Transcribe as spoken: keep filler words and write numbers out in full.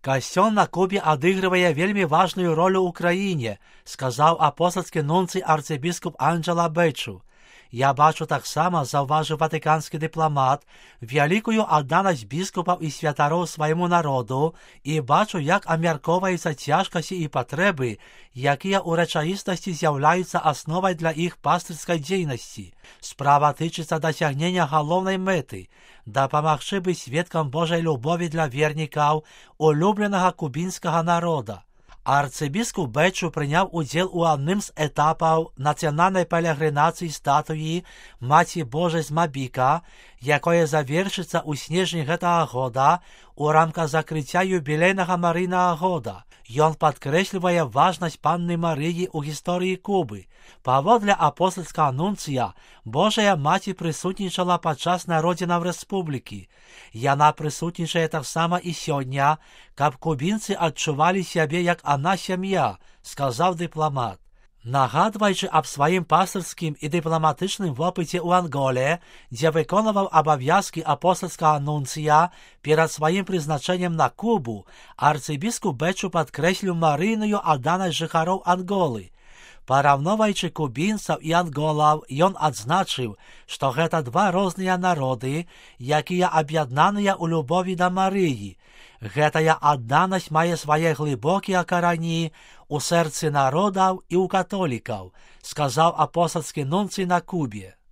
Касцёл на Кубе адыгрывае вельмі важную ролю ў краіне, сказаў апостальскі нунцый арцыбіскуп Анджела Бэчу. Я бачу таксама, заўважыў ватыканскі дыпламат, вялікую адданасць біскупаў і святароў свайму народу і бачу, як абмяркоўваюцца цяжкасці і патрэбы, якія ў рэчаіснасці з'яўляюцца асновай для іх пастырскай дзейнасці. Справа тычыцца дасягнення галоўнай мэты – дапамагчы быць сведкам Божай любові для вернікаў, улюбленага кубінскага народа. Арцыбіскуп Бэчу прыняў удзел у адным з этапаў нацыянальнай пелегрынацыі статуі Маці Божай з Мабіка, якое завершыцца ў снежні гэтага года у рамках закрыцця юбілейнага Марыйнага года. Ён падкрэслівае важнасць Панны Марыі ў гісторыі Кубы. Паводле апостальскага нунцыя, Божая Маці прысутнічала падчас народзінаў рэспублікі. Яна прысутнічае таксама і сёння, каб кубінцы адчувалі сябе як адна сям'я, сказаў дыпламат. Нагадваючы аб сваім пастырскім і дыпламатычным вопыце ў Анголе, дзе выконваў абавязкі апостальскага нунцыя перад сваім прызначэннем на Кубу, арцыбіскуп Бэчу падкрэсліў марыйную адданасць жыхароў Анголы. Параўноўваючы кубінцаў і анголаў, ён адзначыў, што гэта два розныя народы, якія аб'яднаныя ў любові да Марыі. Гэтая адданасць мае свае глыбокія карані ў сэрцы народаў і ў католікаў, сказаў апостальскі нунцый на Кубе.